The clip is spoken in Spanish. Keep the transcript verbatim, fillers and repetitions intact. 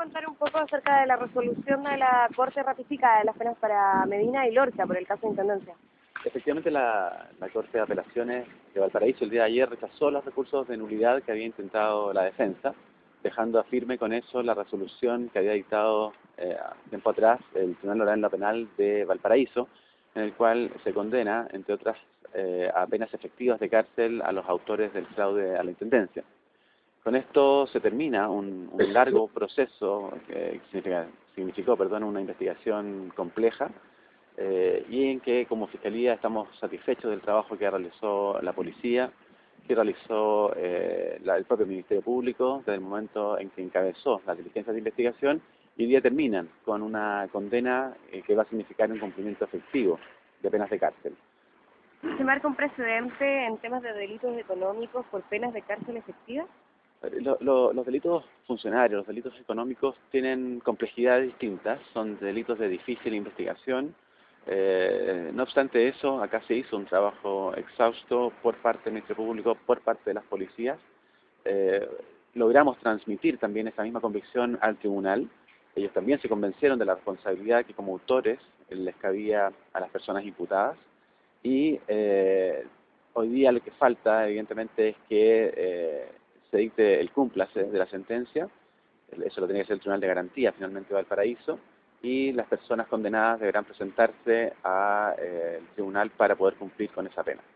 contar un poco acerca de la resolución de la Corte ratificada de las penas para Medina y Lorca por el caso de Intendencia? Efectivamente, la, la Corte de Apelaciones de Valparaíso el día de ayer rechazó los recursos de nulidad que había intentado la defensa, dejando a firme con eso la resolución que había dictado eh, tiempo atrás el Tribunal Oral en lo Penal de Valparaíso, en el cual se condena, entre otras, eh, a penas efectivas de cárcel a los autores del fraude a la Intendencia. Con esto se termina un, un largo proceso que significa, significó perdón, una investigación compleja eh, y en que como Fiscalía estamos satisfechos del trabajo que realizó la policía, que realizó eh, la, el propio Ministerio Público desde el momento en que encabezó las diligencias de investigación, y hoy día terminan con una condena eh, que va a significar un cumplimiento efectivo de penas de cárcel. ¿Se marca un precedente en temas de delitos económicos por penas de cárcel efectivas? Lo, lo, los delitos funcionarios, los delitos económicos tienen complejidades distintas, son delitos de difícil investigación. Eh, no obstante eso, acá se hizo un trabajo exhausto por parte del Ministerio Público, por parte de las policías. Eh, logramos transmitir también esa misma convicción al tribunal. Ellos también se convencieron de la responsabilidad que como autores les cabía a las personas imputadas. Y eh, hoy día lo que falta, evidentemente, es que eh, se dicte el cúmplice de la sentencia. Eso lo tiene que hacer el Tribunal de Garantía, finalmente de Valparaíso, y las personas condenadas deberán presentarse al eh, tribunal para poder cumplir con esa pena.